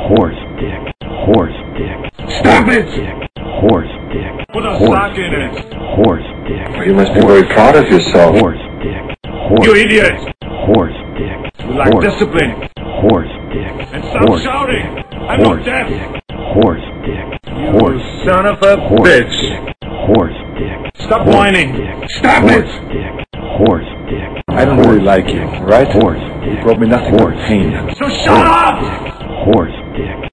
Horse dick. Horse dick. Stop it! Horse dick. Put a sock in it. Horse dick. You must be very proud of yourself. Horse dick. Horse You idiot! Horse dick. You lack discipline. Horse dick. And stop shouting! I'm not Horse deaf! dick. Horse dick. You Horse son of a Horse bitch! dick. Horse dick. Stop Horse whining. dick. Stop Horse it! dick. Horse dick. I don't really like you, right? Horse You dick. brought me nothing but Horse pain. dick. So shut up! Horse dick.